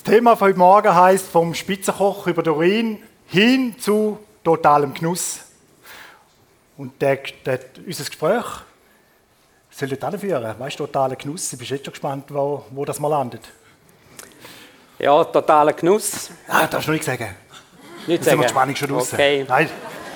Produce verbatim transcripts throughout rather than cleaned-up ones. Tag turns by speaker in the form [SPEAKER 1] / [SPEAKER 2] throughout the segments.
[SPEAKER 1] Thema von heute Morgen heisst vom Spitzenkoch über Dorin hin zu totalem Genuss. Und der, der, unser Gespräch soll dort hinführen. Weißt du, totaler Genuss? Ich bin jetzt schon gespannt, wo, wo das mal landet.
[SPEAKER 2] Ja, totaler Genuss.
[SPEAKER 1] Ah, darfst du noch nicht sagen.
[SPEAKER 2] Nicht
[SPEAKER 1] Jetzt
[SPEAKER 2] sagen.
[SPEAKER 1] sind wir die Spannung schon raus.
[SPEAKER 2] Okay.
[SPEAKER 1] Nein.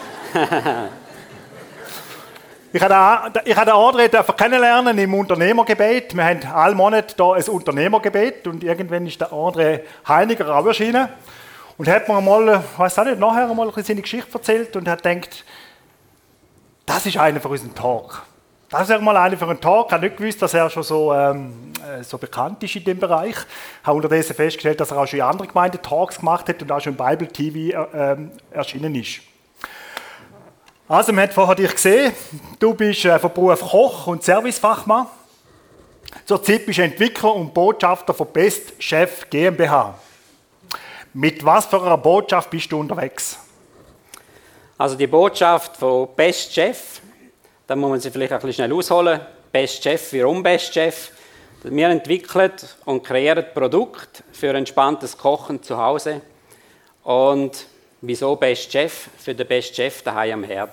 [SPEAKER 1] Ich habe den André dürfen kennenlernen im Unternehmergebet. Wir haben alle Monate hier ein Unternehmergebet und irgendwann ist der André Heiniger auch erschienen und hat mir mal, ich weiß auch nicht, nachher mal seine Geschichte erzählt und hat gedacht, das ist einer für unseren Talk. Das ist mal einer für einen Talk. Ich habe nicht gewusst, dass er schon so, ähm, so bekannt ist in dem Bereich. Ich habe unterdessen festgestellt, dass er auch schon in anderen Gemeinden Talks gemacht hat und auch schon im Bible T V äh, erschienen ist. Also, wir haben vorher dich gesehen. Du bist äh, von Beruf Koch und Servicefachmann. Zurzeit bist du Entwickler und Botschafter von Best Chef GmbH. Mit was für einer Botschaft bist du unterwegs?
[SPEAKER 2] Also die Botschaft von Best Chef, da muss man sie vielleicht ein bisschen schnell ausholen. Best Chef, warum Best Chef? Wir entwickeln und kreieren Produkte für entspanntes Kochen zu Hause. Und wieso Best Chef? Für den Best Chef daheim am Herd.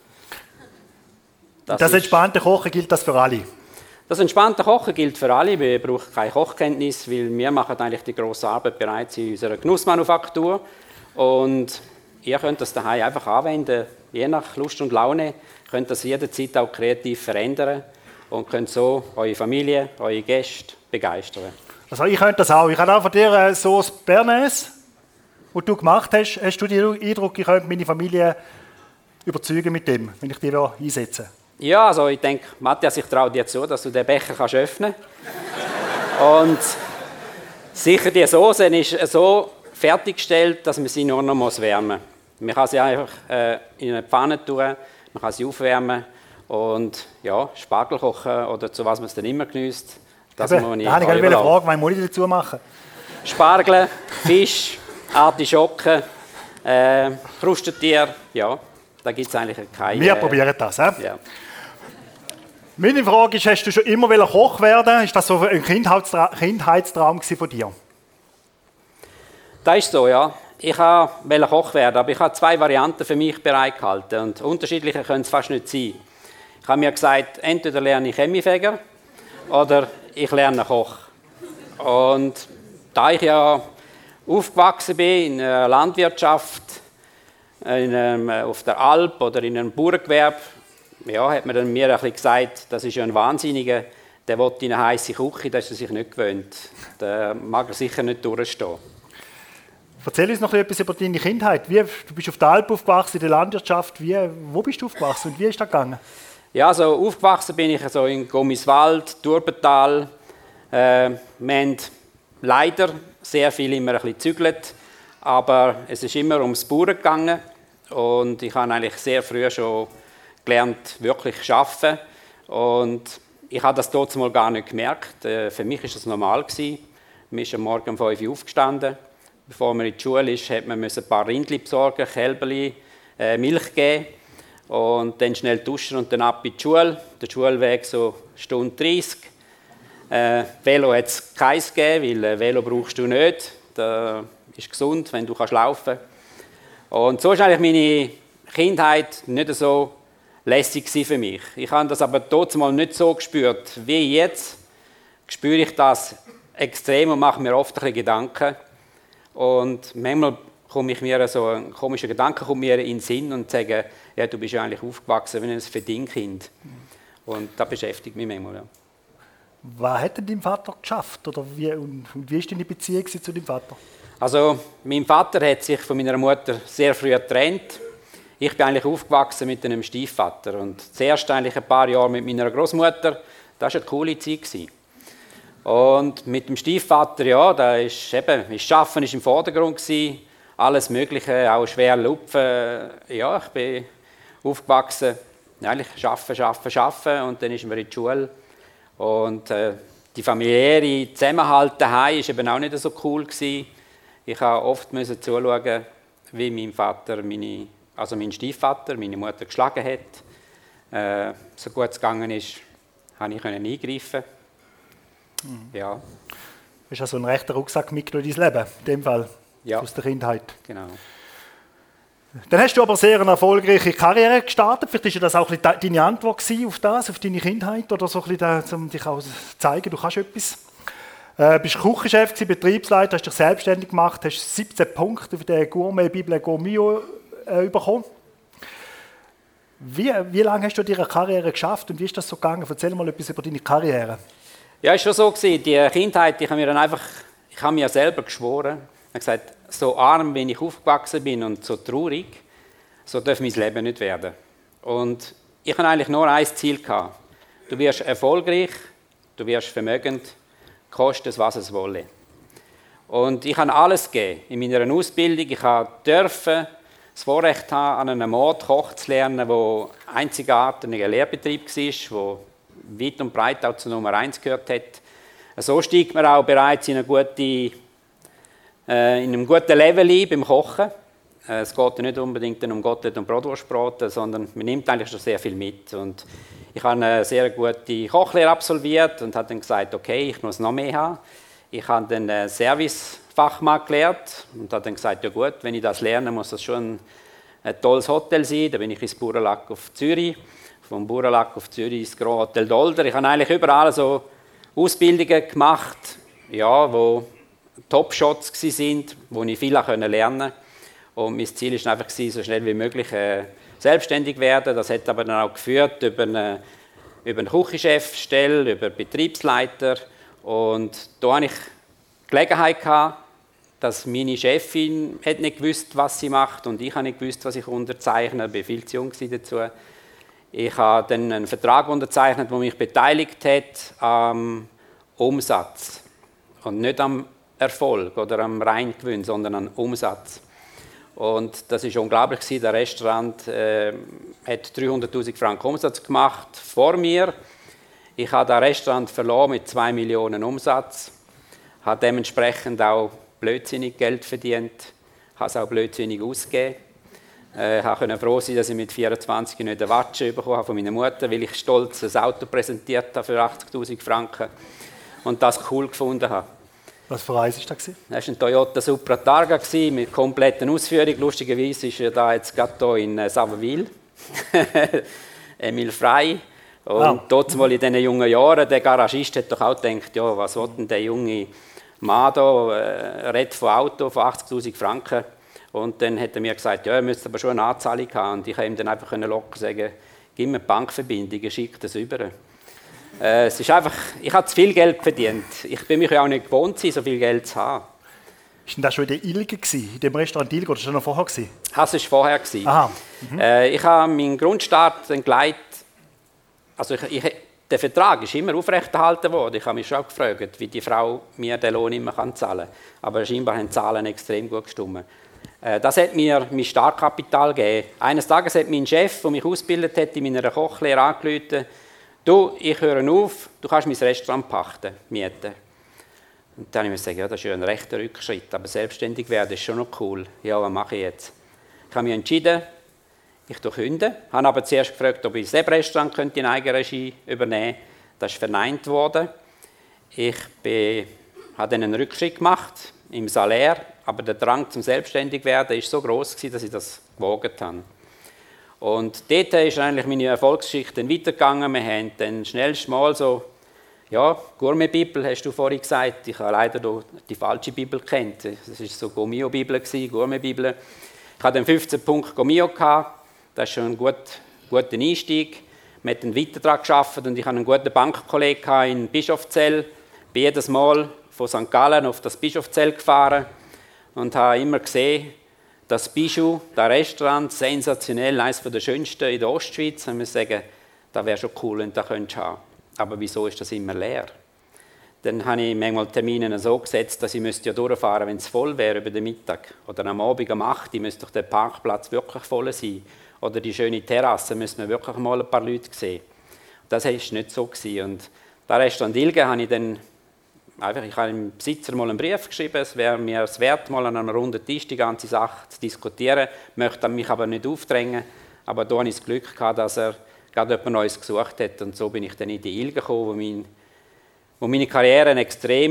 [SPEAKER 1] Das, das entspannte Kochen gilt das für alle?
[SPEAKER 2] Das entspannte Kochen gilt für alle. Wir brauchen keine Kochkenntnis, weil wir machen eigentlich die grosse Arbeit bereits in unserer Genussmanufaktur. Und ihr könnt das daheim einfach anwenden, je nach Lust und Laune. Ihr könnt das jederzeit auch kreativ verändern und könnt so eure Familie, eure Gäste begeistern.
[SPEAKER 1] Also ich könnte das auch. Ich habe auch von dir eine Sauce Bernays, die du gemacht hast. Hast du den Eindruck, ich könnte meine Familie überzeugen mit dem, wenn ich die da einsetze?
[SPEAKER 2] Ja, also ich denke, Matthias, ich traue dir zu, dass du den Becher kannst öffnen kannst. Und sicher, die Sauce ist so fertiggestellt, dass man sie nur noch wärmen muss. Man kann sie einfach äh, in eine Pfanne tun, man kann sie aufwärmen und ja, Spargel kochen oder zu was man es dann immer genießt. Das
[SPEAKER 1] Eben,
[SPEAKER 2] muss man nicht.
[SPEAKER 1] Da habe ich eine Frage, was muss ich dazu machen?
[SPEAKER 2] Spargel, Fisch, Artischocken, äh, Krustentier, ja, da gibt es eigentlich keine...
[SPEAKER 1] Wir äh, probieren das, he?
[SPEAKER 2] Ja.
[SPEAKER 1] Meine Frage ist, hast du schon immer Koch werden? Ist das so ein Kindheitstraum, Kindheitstraum von dir?
[SPEAKER 2] Das ist so, ja. Ich wollte Koch werden, aber ich habe zwei Varianten für mich bereitgehalten und unterschiedliche können es fast nicht sein. Ich habe mir gesagt, entweder lerne ich Chemiefäger oder ich lerne Koch. Und da ich ja aufgewachsen bin in einer Landwirtschaft, in einem, auf der Alp oder in einem Bauerngewerbe, ja, hat man dann mir ein bisschen gesagt, das ist ja ein Wahnsinniger, der will in eine heisse Küche, das ist er sich nicht gewöhnt. Da mag er sicher nicht durchstehen.
[SPEAKER 1] Erzähl uns noch etwas über deine Kindheit. Wie, du bist auf der Alp aufgewachsen, in der Landwirtschaft. Wie, wo bist du aufgewachsen und wie ist das gegangen?
[SPEAKER 2] Ja, also aufgewachsen bin ich also in Gommiswald, Turbental. Äh, wir haben leider sehr viel immer ein bisschen gezügelt, aber es ist immer ums Bauern gegangen und ich habe eigentlich sehr früh schon gelernt, wirklich zu arbeiten. Und ich habe das dort mal gar nicht gemerkt. Äh, für mich war das normal gewesen. Man ist am Morgen um fünf Uhr aufgestanden. Bevor man in die Schule ist, hat man ein paar Rindli besorgen, Kälberli, äh, Milch geben und dann schnell duschen und dann ab in die Schule. Der Schulweg so eine Stunde dreißig. Äh, Velo hat es keins gegeben, weil äh, Velo brauchst du nicht. Das ist gesund, wenn du kannst laufen. Und so war eigentlich meine Kindheit nicht so lässig für mich. Ich habe das aber trotzdem mal nicht so gespürt wie jetzt. Spüre ich das extrem und mache mir oft ein bisschen Gedanken. Und manchmal komme ich mir so ein komischer Gedanke kommt mir in den Sinn und sage, ja, du bist ja eigentlich aufgewachsen wie ein Verdingkind. Und das beschäftigt mich manchmal. Ja.
[SPEAKER 1] Was hat denn dein Vater geschafft? Oder wie, und wie ist deine Beziehung zu deinem Vater?
[SPEAKER 2] Also, mein Vater hat sich von meiner Mutter sehr früh getrennt. Ich bin eigentlich aufgewachsen mit einem Stiefvater. Und zuerst eigentlich ein paar Jahre mit meiner Großmutter. Das war eine coole Zeit. Und mit dem Stiefvater, ja, da ist eben, das Arbeiten war im Vordergrund gewesen, alles Mögliche, auch schwer lupfen. Ja, ich bin aufgewachsen, eigentlich arbeiten, arbeiten, arbeiten und dann ist man in die Schule. Und äh, die familiäre Zusammenhalt daheim war eben auch nicht so cool gewesen. Ich musste oft zuschauen, wie mein Vater, meine, also mein Stiefvater, meine Mutter geschlagen hat. Äh, so gut es gegangen ist, konnte ich eingreifen. Mhm. Ja.
[SPEAKER 1] hast also einen rechten Rucksack mitgenommen in dein Leben, in dem Fall,
[SPEAKER 2] Ja.
[SPEAKER 1] aus der Kindheit.
[SPEAKER 2] Genau.
[SPEAKER 1] Dann hast du aber sehr eine erfolgreiche Karriere gestartet. Vielleicht war ja das auch ein bisschen deine Antwort auf das, auf deine Kindheit oder so ein bisschen, da, um dich auch zu zeigen, du kannst etwas. Äh, bist Küchenchef gewesen, Betriebsleiter, hast dich selbstständig gemacht, hast siebzehn Punkte für die Gourmet-Bibel Gourmio äh, bekommen. Wie, wie lange hast du deine Karriere geschafft und wie ist das so gegangen? Erzähl mal etwas über deine Karriere.
[SPEAKER 2] Ja, es war schon so gewesen. Die Kindheit, ich habe mir dann einfach, ich habe mir ja selber geschworen, ich habe gesagt, so arm, wie ich aufgewachsen bin und so traurig, so darf mein Leben nicht werden. Und ich hatte eigentlich nur ein Ziel gehabt. Du wirst erfolgreich, du wirst vermögend, koste es, was es wolle. Und ich habe alles gegeben in meiner Ausbildung. Ich durfte das Vorrecht haben, an einem Ort Koch zu lernen, der einzigartiger Lehrbetrieb war, der weit und breit auch zur Nummer eins gehört hat. So steigt man auch bereits in, eine gute, äh, in einem guten Level ein beim Kochen. Äh, es geht nicht unbedingt um Gottlet und Bratwurstbraten, sondern man nimmt eigentlich schon sehr viel mit. Und ich habe eine sehr gute Kochlehre absolviert und habe dann gesagt, okay, ich muss noch mehr haben. Ich habe dann einen Servicefachmann gelernt und habe dann gesagt, ja gut, wenn ich das lerne, muss das schon ein, ein tolles Hotel sein. Da bin ich ins Bauernlack auf Zürich, vom Bauernlack auf Zürich ins Grand Hotel Dolder. Ich habe eigentlich überall so Ausbildungen gemacht, ja, wo Top-Shots waren, wo ich viel lernen konnte. Und mein Ziel war einfach, so schnell wie möglich äh, selbstständig werden. Das hat aber dann auch geführt über eine, über eine Küchenchefstelle, über Betriebsleiter. Und da hatte ich die Gelegenheit gehabt, dass meine Chefin hat nicht gewusst, was sie macht und ich habe nicht gewusst, was ich unterzeichne. Ich war viel zu jung dazu. Ich habe dann einen Vertrag unterzeichnet, der mich beteiligt hat am Umsatz und nicht am Erfolg oder am Reingewinn, sondern am Umsatz. Und das war unglaublich. Der Restaurant äh, hat dreihunderttausend Franken Umsatz gemacht vor mir. Ich habe das Restaurant verloren mit zwei Millionen Umsatz, habe dementsprechend auch blödsinnig Geld verdient, habe es auch blödsinnig ausgegeben. Ich äh, konnte froh sein, dass ich mit vierundzwanzig nicht eine Watsche bekommen habe von meiner Mutter, weil ich stolz ein Auto präsentiert habe für achtzigtausend Franken und das cool gefunden habe.
[SPEAKER 1] Was für eins war das?
[SPEAKER 2] Das war ein Toyota Supra Targa mit kompletter Ausführung. Lustigerweise ist er da jetzt gerade hier in Savonville. Emil Frey. Und ah. dort mal in diesen jungen Jahren, der Garagist hat doch auch gedacht, ja, was will denn der junge Mann da, äh, redet von Auto von achtzigtausend Franken. Und dann hat er mir gesagt, ja, er müsste aber schon eine Anzahlung haben. Und ich konnte ihm dann einfach locker sagen, gib mir eine Bankverbindung, schick das über. Äh, es ist einfach, ich habe zu viel Geld verdient. Ich bin mich ja auch nicht gewohnt, so viel Geld zu haben.
[SPEAKER 1] War denn das schon in der Ilge, in dem Restaurant Ilge, oder war das noch vorher?
[SPEAKER 2] Das war vorher.
[SPEAKER 1] Aha.
[SPEAKER 2] Mhm. Äh, ich habe meinen Grundstart entgleitet. Also ich, ich, der Vertrag ist immer aufrechterhalten worden. Ich habe mich schon auch gefragt, wie die Frau mir den Lohn immer zahlen kann. Aber scheinbar haben die Zahlen extrem gut gestimmt. Äh, das hat mir mein Startkapital gegeben. Eines Tages hat mein Chef, der mich ausgebildet hat, in meiner Kochlehre angerufen, du, ich höre auf, du kannst mein Restaurant pachten, mieten. Und dann habe ich mir gesagt, ja, das ist ja ein rechter Rückschritt, aber selbstständig werden ist schon noch cool. Ja, was mache ich jetzt? Ich habe mich entschieden, ich kündige. Ich habe aber zuerst gefragt, ob ich das Restaurant in Eigenregie übernehmen könnte. Das ist verneint worden. Ich bin, habe dann einen Rückschritt gemacht im Salär, aber der Drang zum Selbstständigwerden war so gross, dass ich das gewagt habe. Und dort ist eigentlich meine Erfolgsgeschichte weitergegangen. Wir haben dann schnellst mal so, ja, Gourmet-Bibel, hast du vorhin gesagt. Ich habe leider die falsche Bibel gekannt. Das war so Gourmet-Bibel, Gourmet-Bibel. Ich hatte dann fünfzehn Punkte Gourmet gehabt. Das ist schon ein gut, guter Einstieg. Wir haben dann weiter daran gearbeitet und ich hatte einen guten Bankkollegen in Bischofszell. Ich bin jedes Mal von Sankt Gallen auf das Bischofszell gefahren und habe immer gesehen, das Bijou, das Restaurant, sensationell, eines der schönsten in der Ostschweiz. Und wir sagen, das wäre schon cool, wenn du das haben könntest. Aber wieso ist das immer leer? Dann habe ich manchmal Termine so gesetzt, dass ich müsste ja durchfahren, wenn es voll wäre über den Mittag. Oder am Abend um acht Uhr müsste doch der Parkplatz wirklich voll sein. Oder die schöne Terrasse, müsste man wirklich mal ein paar Leute sehen. Das war nicht so. Und das Restaurant Ilge habe ich dann einfach, ich habe dem Besitzer mal einen Brief geschrieben, es wäre mir es wert, mal an einem runden Tisch die ganze Sache zu diskutieren. Ich möchte mich aber nicht aufdrängen. Aber da hatte ich das Glück gehabt, dass er gerade jemand Neues gesucht hat. Und so bin ich dann in die Ilge gekommen, wo, mein, wo meine Karriere extrem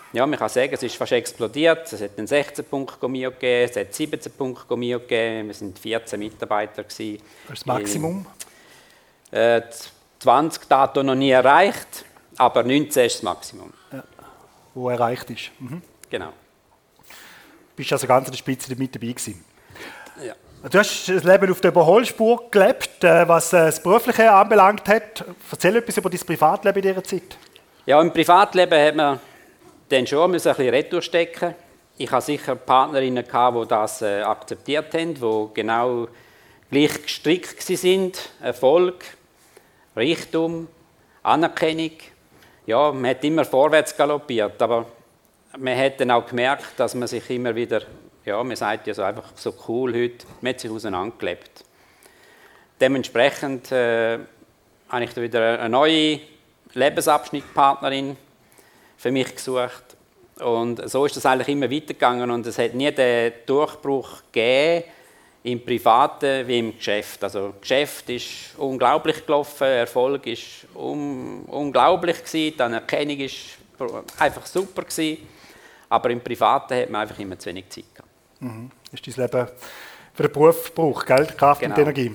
[SPEAKER 2] ja, man kann sagen, es ist fast explodiert. Es hat einen sechzehn Punkt Gomio gegeben, es hat siebzehn Punkt Gomio gegeben. Wir waren vierzehn Mitarbeiter gewesen.
[SPEAKER 1] Das Maximum?
[SPEAKER 2] Äh, zwanzig Daten noch nie erreicht, aber neunzehn ist das Maximum.
[SPEAKER 1] Ja, wo erreicht ist. Mhm.
[SPEAKER 2] Genau.
[SPEAKER 1] Du bist also ganz an der Spitze mit dabei gewesen.
[SPEAKER 2] Ja.
[SPEAKER 1] Du hast das Leben auf der Überholspur gelebt, was das Berufliche anbelangt hat. Erzähl etwas über dein Privatleben in dieser Zeit.
[SPEAKER 2] Ja, im Privatleben hat man dann schon ein bisschen Retour stecken. Ich hatte sicher Partnerinnen, die das äh, akzeptiert haben, die genau gleich gestrickt waren. Erfolg, Reichtum, Anerkennung. Ja, man hat immer vorwärts galoppiert, aber man hat dann auch gemerkt, dass man sich immer wieder, ja, man sagt ja so einfach so cool heute, man hat sich auseinandergelebt. Dementsprechend äh, habe ich da wieder eine neue Lebensabschnittpartnerin für mich gesucht. Und so ist das eigentlich immer weitergegangen und es hat nie den Durchbruch gegeben im Privaten wie im Geschäft. Also das Geschäft ist unglaublich gelaufen, Erfolg ist un unglaublich gewesen, die Anerkennung ist einfach super gewesen, aber im Privaten hat man einfach immer zu wenig Zeit gehabt.
[SPEAKER 1] Mhm. Das ist dein Leben für den Beruf gebraucht, gell? Kraft genau. Und Energie.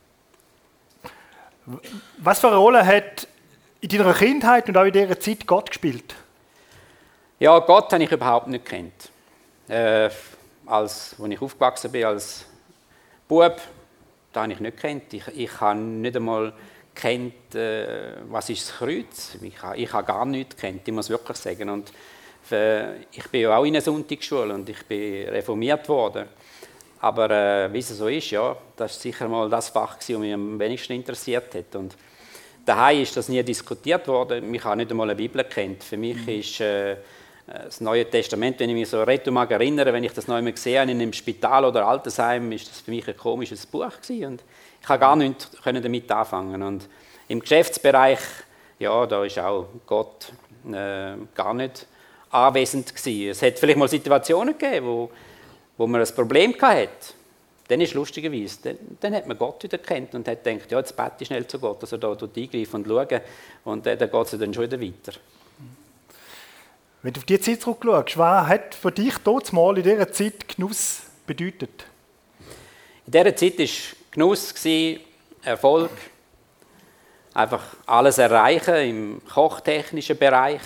[SPEAKER 1] Was für eine Rolle hat in deiner Kindheit und auch in dieser Zeit Gott gespielt?
[SPEAKER 2] Ja, Gott habe ich überhaupt nicht gekannt. Äh, als, als ich aufgewachsen bin als Bub, da habe ich nicht gekannt. Ich, ich habe nicht einmal gekannt, äh, was ist das Kreuz. Ich habe, ich habe gar nichts gekannt, ich muss wirklich sagen. Und äh, ich bin ja auch in einer Sonntagsschule und ich bin reformiert worden. Aber äh, wie es so ist, ja, das war sicher mal das Fach, das mich am wenigsten interessiert hat. Und daheim ist das nie diskutiert worden. Ich habe nicht einmal eine Bibel gekannt. Für mich mhm. ist äh, das Neue Testament, wenn ich mich so retto mag erinnere, wenn ich das noch einmal gesehen habe in einem Spital oder Altersheim, ist das für mich ein komisches Buch gewesen. Und ich konnte gar nichts damit anfangen. Und im Geschäftsbereich, ja, da ist auch Gott äh, gar nicht anwesend gewesen. Es hat vielleicht mal Situationen gegeben, wo, wo man ein Problem hatte. Dann ist lustigerweise, dann, dann hat man Gott wieder gekannt und hat gedacht, ja, jetzt bete ich schnell zu Gott, also da eingreifen und schauen und äh, dann geht es dann schon wieder weiter.
[SPEAKER 1] Wenn du auf diese Zeit zurückschaust, was hat für dich dort mal in dieser Zeit Genuss bedeutet?
[SPEAKER 2] In dieser Zeit war Genuss, Erfolg, einfach alles erreichen im kochtechnischen Bereich,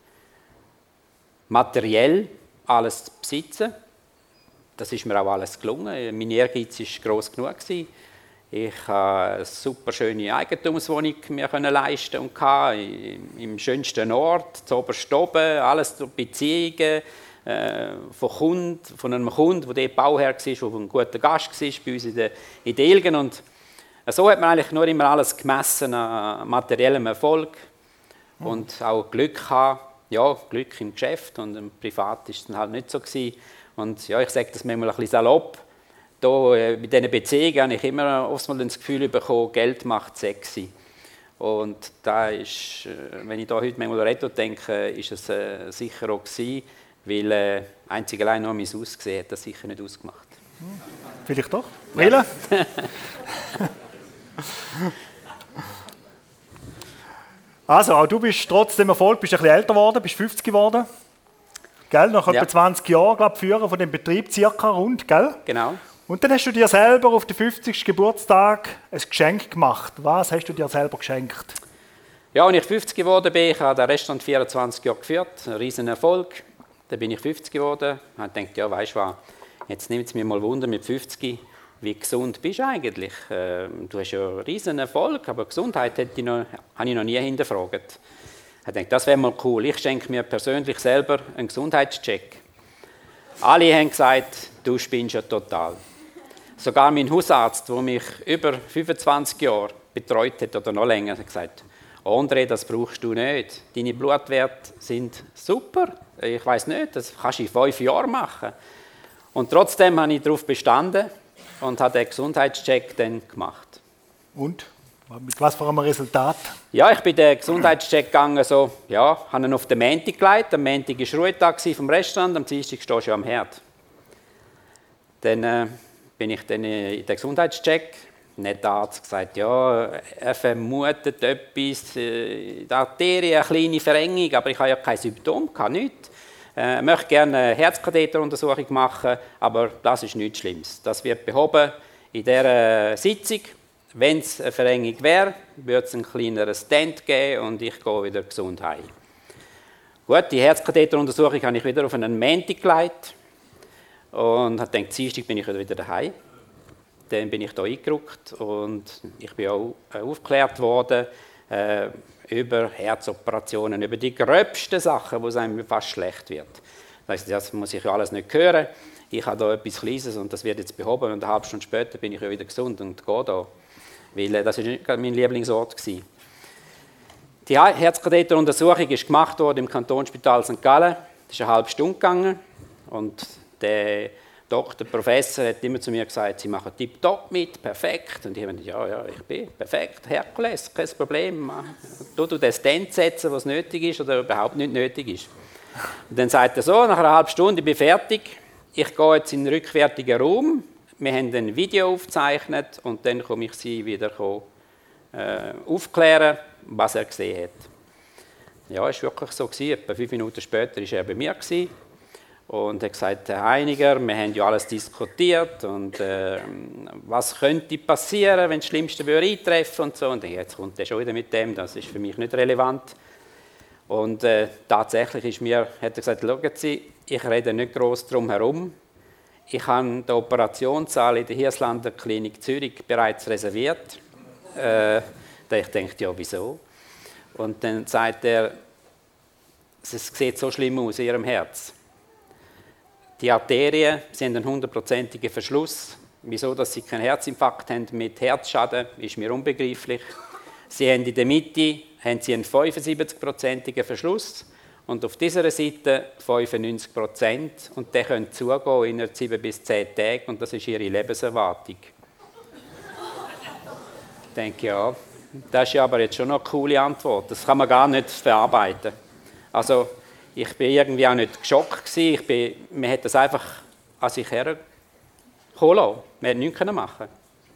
[SPEAKER 2] materiell alles zu besitzen. Das ist mir auch alles gelungen. Mein Ehrgeiz war gross genug. Ich konnte eine super schöne Eigentumswohnung mir leisten und hatte, im schönsten Ort, zu oberst oben, alles durch Beziehungen äh, von, Kunden, von einem Kunden, der dort Bauherr war, der ein guter Gast war bei uns in der, in der Ilgen. Und so hat man eigentlich nur immer alles gemessen an materiellem Erfolg und auch Glück gehabt. Ja, Glück im Geschäft und im Privat war es dann halt nicht so gewesen. Und ja, ich sage das manchmal ein bisschen salopp. Da, äh, bei diesen Beziehungen habe ich immer oftmals das Gefühl bekommen, Geld macht sexy. Und da ist, äh, wenn ich da heute manchmal rede und denke, ist es äh, sicher auch gewesen, weil äh, einzig allein nur mein Aussehen hat das sicher nicht ausgemacht.
[SPEAKER 1] Vielleicht doch. Brille? Ja. Also, auch du bist trotz dem Erfolg bist ein bisschen älter geworden, bist fünfzig geworden. Gell? Nach etwa ja. zwanzig Jahren, glaube ich, Führer von dem Betrieb, circa rund, gell?
[SPEAKER 2] Genau.
[SPEAKER 1] Und dann hast du dir selber auf den fünfzigsten Geburtstag ein Geschenk gemacht. Was hast du dir selber geschenkt?
[SPEAKER 2] Ja, als ich fünfzig geworden bin, ich habe das Restaurant vierundzwanzig Jahre geführt, ein riesen Erfolg. Dann bin ich fünfzig geworden und habe gedacht, ja, weißt du was, jetzt nimmt es mir mal Wunder mit fünfzig, wie gesund bist du eigentlich? Du hast ja einen riesen Erfolg, aber Gesundheit hätte ich noch, habe ich noch nie hinterfragt. Ich dachte, das wäre mal cool. Ich schenke mir persönlich selber einen Gesundheitscheck. Alle haben gesagt, du spinnst ja total. Sogar mein Hausarzt, der mich über fünfundzwanzig Jahre betreut hat oder noch länger, hat gesagt, André, das brauchst du nicht. Deine Blutwerte sind super. Ich weiss nicht, das kannst du in fünf Jahren machen. Und trotzdem habe ich darauf bestanden und habe den Gesundheitscheck dann gemacht.
[SPEAKER 1] Und? Mit was für einem Resultat?
[SPEAKER 2] Ja, ich bin den Gesundheitscheck gegangen, so, ja, habe ihn auf den Montag gelegt. Am Montag war Ruhetag vom Restaurant, am Dienstag stehst du am Herd. Dann äh, bin ich dann in den Gesundheitscheck. Der Arzt gesagt, ja, er vermutet etwas, äh, in der Arterie, eine kleine Verengung, aber ich habe ja kein Symptom, nichts. äh, möchte gerne eine Herzkatheteruntersuchung machen, aber das ist nichts Schlimmes. Das wird behoben in dieser Sitzung. Wenn es eine Verengung wäre, würde es einen kleineren Stent geben und ich gehe wieder gesund heim. Gut, die Herzkatheteruntersuchung habe ich wieder auf einen Montag gelegt und habe gedacht, Dienstag bin ich wieder daheim. Dann bin ich hier eingerückt und ich bin auch aufgeklärt worden äh, über Herzoperationen, über die gröbsten Sachen, wo es einem fast schlecht wird. Das heisst, das muss ich ja alles nicht hören. Ich habe da etwas Kleines und das wird jetzt behoben und eine halbe Stunde später bin ich ja wieder gesund und gehe da. Weil äh, das war nicht mein Lieblingsort gewesen. Die Herzkatheteruntersuchung ist gemacht worden im Kantonsspital Sankt Gallen. Das ist eine halbe Stunde gegangen und der Doktor, der Professor hat immer zu mir gesagt, Sie machen tipptopp mit, perfekt. Und ich habe gesagt, ja, ja, ich bin perfekt, Herkules, kein Problem. Du du den Stent setzen, was nötig ist oder überhaupt nicht nötig ist. Und dann sagt er so, nach einer halben Stunde, ich bin fertig, ich gehe jetzt in den rückwärtigen Raum, wir haben ein Video aufgezeichnet und dann komme ich Sie wieder äh, aufklären, was er gesehen hat. Ja, es war wirklich so. Etwa fünf Minuten später war er bei mir und hat gesagt, Herr Heiniger, wir haben ja alles diskutiert und äh, was könnte passieren, wenn das Schlimmste eintreffen und so. Und jetzt kommt er schon wieder mit dem, das ist für mich nicht relevant. Und äh, tatsächlich ist mir, hat er gesagt, schauen Sie, ich rede nicht gross drum herum. Ich habe die Operationssaal in der Hirslander Klinik Zürich bereits reserviert. Äh, da ich dachte, ja, wieso? Und dann sagt er, es sieht so schlimm aus in Ihrem Herz. Die Arterien sind ein hundertprozentiger Verschluss. Wieso, dass Sie keinen Herzinfarkt haben mit Herzschaden, ist mir unbegreiflich. Sie haben in der Mitte haben Sie einen fünfundsiebzig-prozentigen Verschluss und auf dieser Seite fünfundneunzig Prozent. Und der können zugehen innerhalb sieben bis zehn Tage und das ist Ihre Lebenserwartung. Ich denke, ja, das ist ja aber jetzt schon noch eine coole Antwort. Das kann man gar nicht verarbeiten. Also, ich war irgendwie auch nicht geschockt. Ich bin, man hat das einfach an sich herkommen lassen. Man hat nichts machen.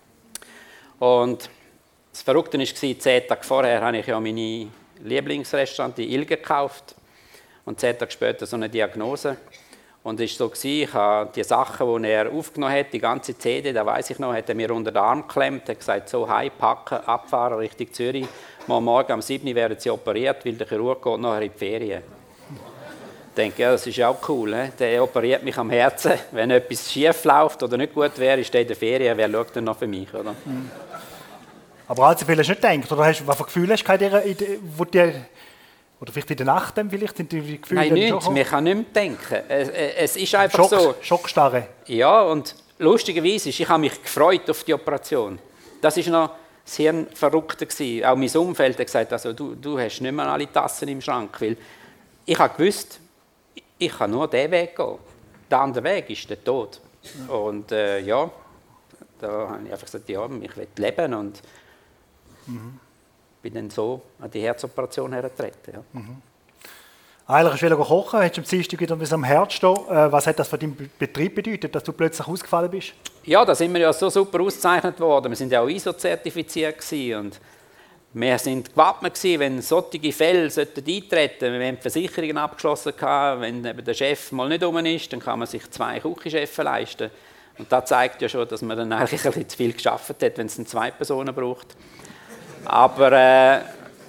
[SPEAKER 2] Und das Verrückte war, zehn Tage vorher habe ich ja meine Lieblingsrestaurant, die Ilge, gekauft. Und zehn Tage später so eine Diagnose. Und es war so, ich habe die Sachen, die er aufgenommen hat, die ganze C D, da weiss ich noch, hat er mir unter den Arm geklemmt, hat gesagt, so heimpacken, abfahren Richtung Zürich. Morgen am siebten werden sie operiert, weil der Chirurg geht nachher in die Ferien. Ich denke, ja, das ist auch cool. He? Der operiert mich am Herzen. Wenn etwas schief läuft oder nicht gut wäre, ist der in der Ferien. Wer schaut denn noch für mich? Oder?
[SPEAKER 1] Mhm. Aber allzu viel hast du nicht gedacht? Oder hast, was für Gefühle hast du gehabt, wo die, oder vielleicht in der Nacht dann vielleicht? Sind die Gefühle
[SPEAKER 2] Nein, nichts. Man kann nicht mehr denken. Es, es ist einfach
[SPEAKER 1] Schock,
[SPEAKER 2] so.
[SPEAKER 1] Schockstarre.
[SPEAKER 2] Ja, und lustigerweise ist, ich habe mich gefreut auf die Operation. Das war noch das Hirnverrückte gewesen. Auch mein Umfeld hat gesagt, also, du, du hast nicht mehr alle Tassen im Schrank. Weil ich habe gewusst, ich kann nur diesen Weg gehen. Der andere Weg ist der Tod. Ja. Und äh, ja, da habe ich einfach gesagt, ja, ich will leben und mhm. bin dann so an die Herzoperation hergetreten. Ja.
[SPEAKER 1] Mhm. Eigentlich hast du wieder kochen, hast du am Dienstag wieder am Herz stehen. Äh, was hat das für deinen Betrieb bedeutet, dass du plötzlich ausgefallen bist?
[SPEAKER 2] Ja, da sind wir ja so super ausgezeichnet worden. Wir sind ja auch I S O-zertifiziert und wir sind gewappnet gewesen, wenn solche Fälle eintreten sollten. Wir haben Versicherungen abgeschlossen, wenn eben der Chef mal nicht rum ist, dann kann man sich zwei Küchenchefs leisten. Und das zeigt ja schon, dass man dann eigentlich ein bisschen zu viel gearbeitet hat, wenn es dann zwei Personen braucht. Aber äh,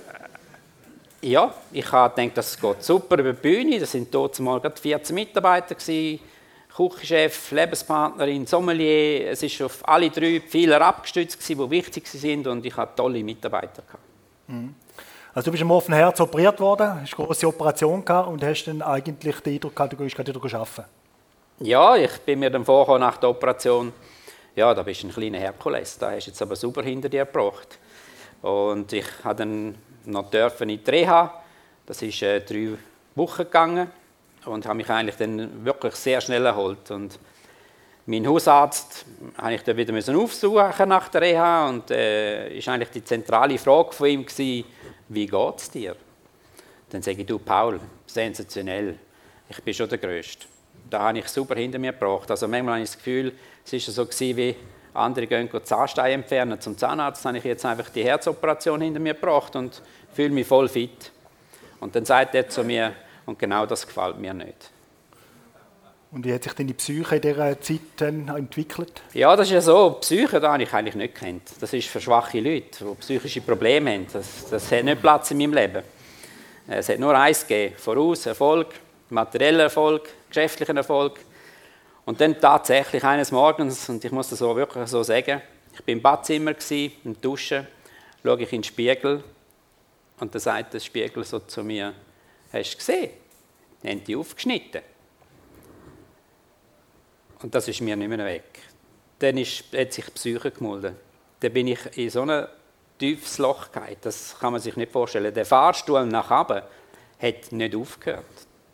[SPEAKER 2] ja, ich habe gedacht, das geht super über die Bühne. Das sind dort mal gerade vierzehn Mitarbeiter gewesen. Küchenchef, Lebenspartnerin, Sommelier. Es ist auf alle drei Pfeiler abgestützt gewesen, die wichtig sind und ich hatte tolle Mitarbeiter gehabt.
[SPEAKER 1] Mhm. Also du bist am offenen Herz operiert worden, hast eine große Operation gehabt und hast dann eigentlich den Eindruck gehabt, du gehst gerade wieder arbeiten. Ja,
[SPEAKER 2] ich bin mir dann vorgekommen nach der Operation. Ja, da bist du ein kleiner Herkules, da hast du jetzt aber super hinter dir gebracht. Und ich durfte dann noch in die Reha. Das ist äh, drei Wochen gegangen. Und habe mich eigentlich dann wirklich sehr schnell erholt. Und mein Hausarzt habe ich dann wieder aufsuchen nach der Reha und äh, ist eigentlich die zentrale Frage von ihm gewesen, wie geht es dir? Dann sage ich, du Paul, sensationell, ich bin schon der Größte. Da habe ich super hinter mir gebracht. Also manchmal habe ich das Gefühl, es war so gewesen, wie andere gehen Zahnsteine entfernen zum Zahnarzt, habe ich jetzt einfach die Herzoperation hinter mir gebracht und fühle mich voll fit. Und dann sagt er zu mir, und genau das gefällt mir nicht.
[SPEAKER 1] Und wie hat sich deine Psyche in dieser Zeit dann entwickelt?
[SPEAKER 2] Ja, das ist ja so. Psyche da habe ich eigentlich nicht gekannt. Das ist für schwache Leute, die psychische Probleme haben. Das, das hat nicht Platz in meinem Leben. Es hat nur eins gegeben. Voraus, Erfolg, materieller Erfolg, geschäftlichen Erfolg. Und dann tatsächlich eines Morgens, und ich muss das so wirklich so sagen, ich war im Badzimmer, im Duschen, schaue ich in den Spiegel und dann sagt der Spiegel so zu mir, hast du gesehen? Die haben die aufgeschnitten. Und das ist mir nicht mehr weg. Dann ist, hat sich die Psyche gemulden. Dann bin ich in so ein tiefes Loch gefallen. Das kann man sich nicht vorstellen. Der Fahrstuhl nach oben hat nicht aufgehört.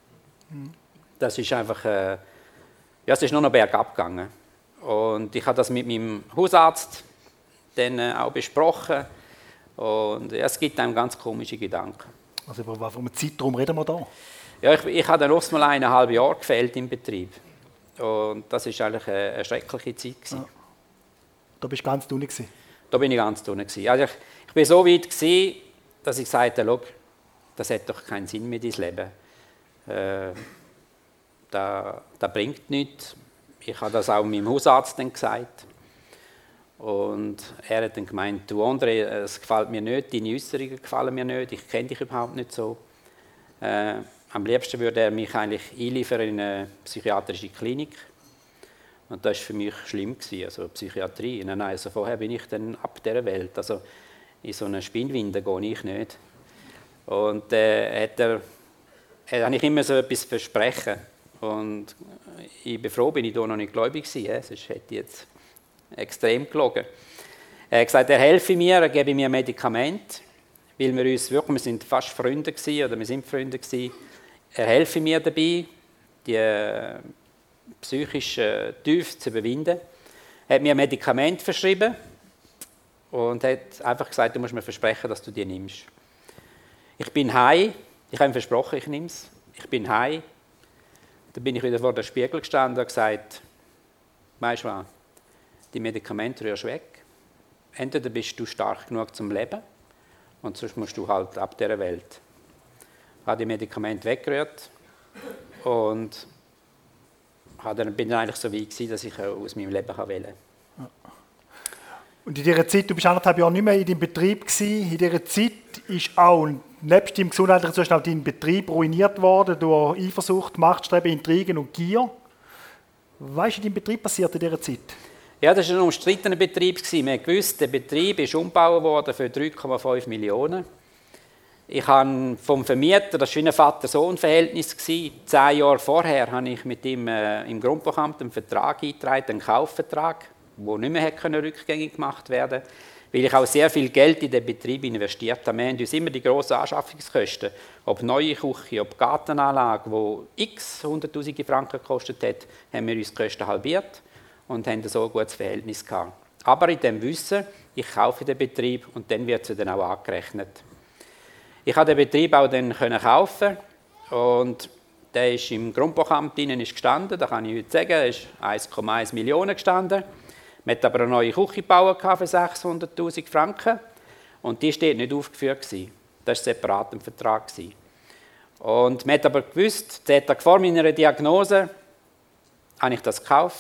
[SPEAKER 2] Das ist einfach, äh, ja, es ist nur noch bergab gegangen. Und ich habe das mit meinem Hausarzt dann äh, auch besprochen. Und ja, es gibt einem ganz komische Gedanken.
[SPEAKER 1] Also über was für einen Zeitraum reden wir da?
[SPEAKER 2] Ja, ich, ich habe dann erst mal eineinhalb Jahre gefehlt im Betrieb. Und das war eigentlich eine, eine schreckliche Zeit. Ja.
[SPEAKER 1] Da bist du ganz unten?
[SPEAKER 2] Da bin ich ganz unten. Also ich, ich war so weit, gewesen, dass ich sagte, schau, das hat doch keinen Sinn mehr, dein Leben. Äh, das, das bringt nichts. Ich habe das auch meinem Hausarzt dann gesagt. Und er hat dann gemeint, du André, es gefällt mir nicht, deine Äußerungen gefallen mir nicht, ich kenne dich überhaupt nicht so. Äh, am liebsten würde er mich eigentlich einliefern in eine psychiatrische Klinik. Und das war für mich schlimm, also Psychiatrie. Nein, nein, also vorher bin ich dann ab dieser Welt. Also in so eine Spinnwinde gehe ich nicht. Und äh, hat er, er hat ich immer so etwas versprechen. Und ich bin froh, bin ich da noch nicht gläubig gewesen, sonst hätte ich jetzt extrem gelogen. Er hat gesagt, er helfe mir, er gebe mir Medikamente, weil wir uns wirklich, wir sind fast Freunde gewesen, oder wir sind Freunde gewesen. Er helfe mir dabei, die äh, psychische Tiefe zu überwinden. Er hat mir Medikamente verschrieben und hat einfach gesagt, du musst mir versprechen, dass du die nimmst. Ich bin heim, ich habe ihm versprochen, ich nehme es. Ich bin heim. Dann bin ich wieder vor dem Spiegel gestanden und gesagt, weißt du was, die Medikamente rührst weg. Entweder bist du stark genug zum Leben und sonst musst du halt ab dieser Welt. Ich habe die Medikamente weggerührt und bin dann eigentlich so weit gewesen, dass ich aus meinem Leben wählen kann.
[SPEAKER 1] Und in dieser Zeit, du bist anderthalb Jahre nicht mehr in deinem Betrieb gewesen. In dieser Zeit ist auch nebst deinem gesundheitlichen Zustand dein Betrieb ruiniert worden durch Eifersucht, Machtstreben, Intrigen und Gier. Was ist in deinem Betrieb passiert in dieser Zeit?
[SPEAKER 2] Ja, das war ein umstrittener Betrieb. Wir haben gewusst, der Betrieb ist umgebaut worden für drei Komma fünf Millionen. Ich habe vom Vermieter, das war wie ein Vater-Sohn-Verhältnis. Zehn Jahre vorher habe ich mit ihm äh, im Grundbuchamt einen Vertrag eingetragen, einen Kaufvertrag, der nicht mehr rückgängig gemacht werden konnte, weil ich auch sehr viel Geld in den Betrieb investiert habe. Wir haben uns immer die grossen Anschaffungskosten, ob neue Küche, ob Gartenanlage, die x hunderttausende Franken gekostet hat, haben wir uns die Kosten halbiert und haben so ein gutes Verhältnis gehabt. Aber in dem Wissen, ich kaufe den Betrieb und dann wird es dann auch angerechnet. Ich konnte den Betrieb auch dann kaufen und der ist im Grundbuchamt innen gestanden, da kann ich heute sagen, er ist eins Komma eins Millionen gestanden. Man hat aber eine neue Küche gebaut für sechshunderttausend Franken und die steht nicht aufgeführt gewesen. Das war separat im Vertrag. Und man hat aber gewusst, zehn Tage vor meiner Diagnose habe ich das gekauft.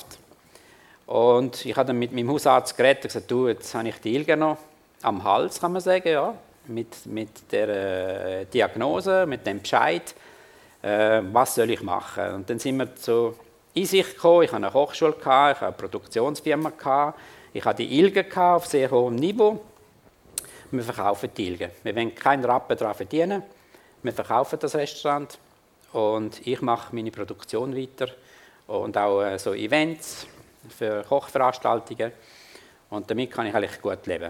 [SPEAKER 2] Und ich habe dann mit meinem Hausarzt geredet und gesagt, du, jetzt habe ich die Ilge noch am Hals, kann man sagen, ja, mit, mit der äh, Diagnose, mit dem Bescheid, äh, was soll ich machen. Und dann sind wir zur Einsicht gekommen, ich hatte eine Hochschule, ich hatte eine Produktionsfirma, ich hatte die Ilge auf sehr hohem Niveau. Wir verkaufen die Ilge. Wir wollen keinen Rappen daran verdienen. Wir verkaufen das Restaurant und ich mache meine Produktion weiter und auch äh, so Events für Kochveranstaltungen und damit kann ich eigentlich gut leben.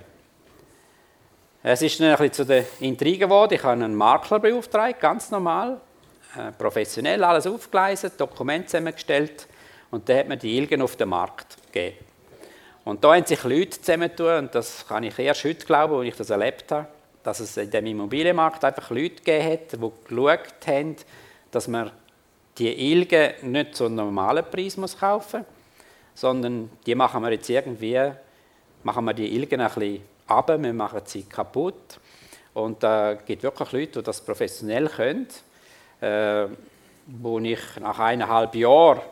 [SPEAKER 2] Es ist dann ein bisschen zu den Intrigen geworden. Ich habe einen Makler beauftragt, ganz normal, äh, professionell alles aufgeleistet, Dokumente zusammengestellt und dann hat man die Ilgen auf den Markt gegeben. Und da haben sich Leute zusammentun und das kann ich erst heute glauben, als ich das erlebt habe, dass es in dem Immobilienmarkt einfach Leute gegeben hat, die geschaut haben, dass man die Ilgen nicht zu einem normalen Preis muss kaufen muss, sondern die machen wir jetzt irgendwie, machen wir die Ilgen ein bisschen runter, wir machen sie kaputt. Und da äh, gibt wirklich Leute, die das professionell können, äh, wo ich nach eineinhalb Jahren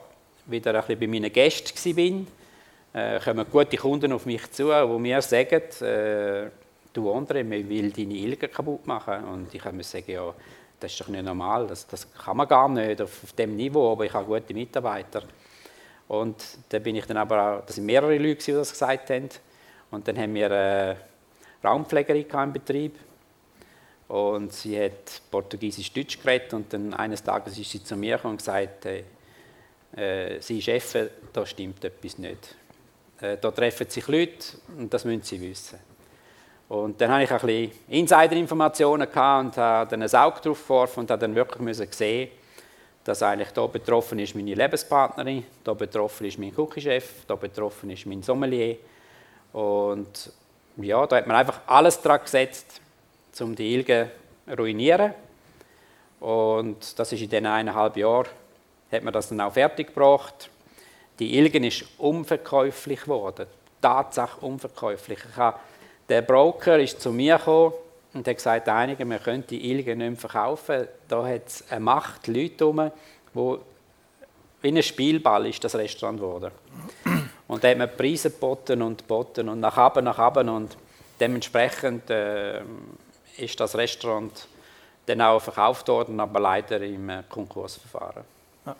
[SPEAKER 2] wieder ein bisschen bei meinen Gästen war, äh, kommen gute Kunden auf mich zu, die mir sagen, äh, du André, man will deine Ilgen kaputt machen. Und ich muss sagen, ja, das ist doch nicht normal, das, das kann man gar nicht auf, auf diesem Niveau, aber ich habe gute Mitarbeiter. Und da bin ich dann aber auch, das sind mehrere Leute, die das gesagt haben. Und dann haben wir eine Raumpflegerin im Betrieb. Und sie hat Portugiesisch-Deutsch geredet. Und dann eines Tages ist sie zu mir gekommen und gesagt, äh, äh, sie Chef, da stimmt etwas nicht. Äh, da treffen sich Leute und das müssen sie wissen. Und dann hatte ich ein bisschen Insider-Informationen und habe dann ein Auge drauf geworfen und habe dann wirklich sehen, dass eigentlich hier betroffen ist meine Lebenspartnerin, hier betroffen ist mein Küchenchef, hier betroffen ist mein Sommelier. Und ja, da hat man einfach alles dran gesetzt, um die Ilgen zu ruinieren. Und das ist in diesen eineinhalb Jahren, hat man das dann auch fertig gebracht. Die Ilgen ist unverkäuflich geworden, Tatsache unverkäuflich. Ich habe, der Broker ist zu mir gekommen und hat gesagt, einige, wir können die Ilgen nicht mehr verkaufen. Da hat es eine Macht, Leute herum, wo wie ein Spielball ist das Restaurant geworden. Und da hat man Preise geboten und geboten und nach oben, nach oben. Und dementsprechend äh, ist das Restaurant dann auch verkauft worden, aber leider im äh, Konkursverfahren. Ja.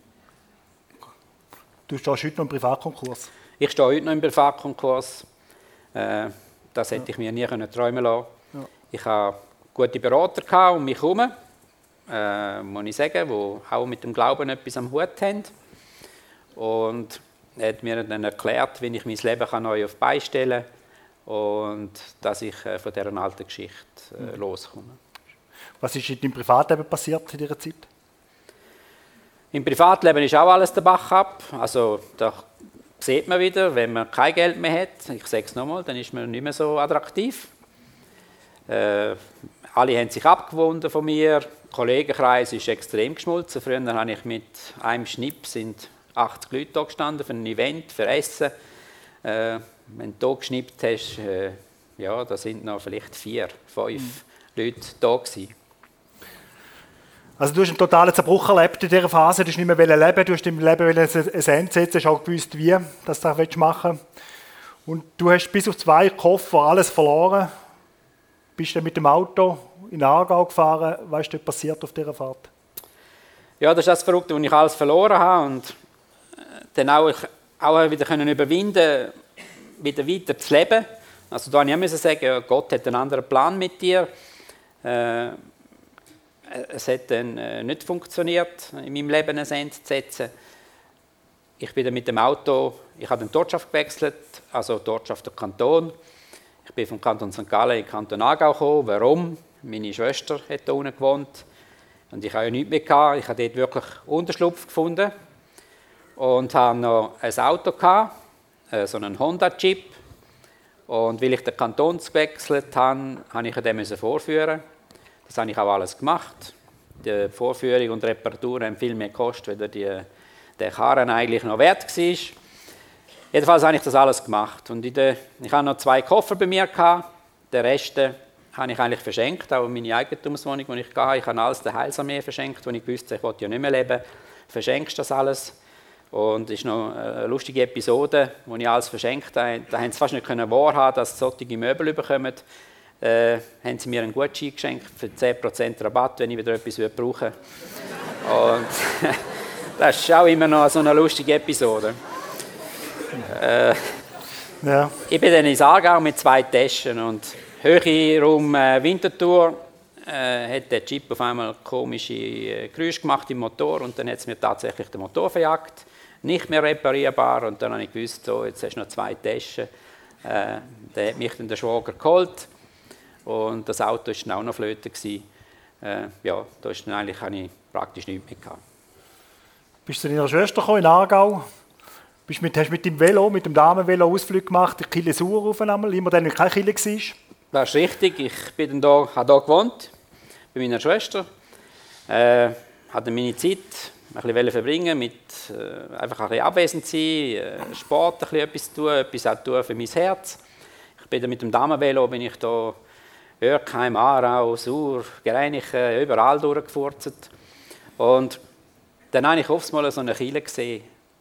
[SPEAKER 1] Du stehst heute noch im Privatkonkurs?
[SPEAKER 2] Ich stehe heute noch im Privatkonkurs. Äh, das hätte ja. ich mir nie können träumen lassen. Ja. Ich hatte gute Berater um mich herum, äh, muss ich sagen, die auch mit dem Glauben etwas am Hut haben. Und er hat mir dann erklärt, wie ich mein Leben neu auf die Beine stellen kann und dass ich äh, von dieser alten Geschichte äh, mhm. loskomme.
[SPEAKER 1] Was ist in deinem Privatleben passiert in dieser Zeit?
[SPEAKER 2] Im Privatleben ist auch alles der Bach ab. Also, da sieht man wieder, wenn man kein Geld mehr hat, ich sage es nochmal, dann ist man nicht mehr so attraktiv. Äh, alle haben sich abgewandt von mir. Der Kollegenkreis ist extrem geschmolzen. Früher habe ich mit einem Schnipp sind achtzig Leute da gestanden für ein Event, für Essen. Äh, wenn du hier geschnippt hast, äh, ja, da sind noch vielleicht vier, fünf mhm. Leute da gewesen.
[SPEAKER 1] Also du hast einen totalen Zerbruch erlebt in dieser Phase, du hast nicht mehr leben, du hast im Leben ein Ende setzen, hast auch gewusst, wie das du das machen willst. Und du hast bis auf zwei Koffer alles verloren, bist dann mit dem Auto in Aargau gefahren. Was ist dort passiert auf dieser Fahrt?
[SPEAKER 2] Ja, das ist das Verrückte, wo ich alles verloren habe und dann auch, auch wieder können überwinden, wieder weiter zu leben. Also da musste ich sagen, Gott hat einen anderen Plan mit dir. Äh, Es hat dann äh, nicht funktioniert, in meinem Leben ein Ende zu setzen. Ich bin dann mit dem Auto, ich habe die Ortschaft gewechselt, also die Ortschaft der Kanton. Ich bin vom Kanton Sankt Gallen in den Kanton Aargau gekommen. Warum? Meine Schwester hat da unten gewohnt und ich habe ja nichts mehr gehabt. Ich habe dort wirklich Unterschlupf gefunden und habe noch ein Auto gehabt, äh, so einen Honda Jeep. Und weil ich den Kanton gewechselt habe, musste ich dem vorführen. Das habe ich auch alles gemacht. Die Vorführung und Reparatur haben viel mehr gekostet, als die, der Karren eigentlich noch wert war. Jedenfalls habe ich das alles gemacht. Und in der, ich hatte noch zwei Koffer bei mir. Den Rest habe ich eigentlich verschenkt, auch meine Eigentumswohnung, die ich hatte. Ich habe alles der Heilsarmee verschenkt, wo ich wusste, ich wollte ja nicht mehr leben. Verschenkst das alles. Und es ist noch eine lustige Episode, wo ich alles verschenkt habe. Da haben sie fast nicht wahrhaben, dass sie solche Möbel bekommen. Äh, haben sie mir einen Gutschein geschenkt für zehn Prozent Rabatt, wenn ich wieder etwas brauchen würde. Und das ist auch immer noch so eine lustige Episode. Äh, ja. Ich bin dann ins Aargau mit zwei Taschen und Höhe rum äh, Winterthur äh, hat der Jeep auf einmal komische äh, Geräusche gemacht im Motor und dann hat es mir tatsächlich den Motor verjagt. Nicht mehr reparierbar und dann habe ich gewusst, so, jetzt hast du noch zwei Taschen. Äh, dann hat mich dann der Schwager geholt. Und das Auto war dann auch noch flöte. Äh, ja, da ist dann eigentlich, habe ich praktisch nichts mehr gehabt.
[SPEAKER 1] Bist du zu deiner Schwester gekommen in Aargau? Bist mit, hast du mit dem Velo, mit dem Damenvelo Ausflug gemacht, die Kille Sauer rauf einmal, immer dann, wenn keine Kille war?
[SPEAKER 2] Das ist richtig. Ich bin dann da, habe hier gewohnt, bei meiner Schwester. Äh, hatte meine Zeit ein bisschen verbringen, mit äh, einfach ein bisschen abwesend sein, äh, Sport, ein bisschen etwas tun, etwas auch tun für mein Herz. Ich bin dann mit dem Damenvelo, bin ich da Örkheim, Aarau, Sur, Greinichen, überall durchgefurzt. Und dann habe ich oft mal so eine Kille gesehen.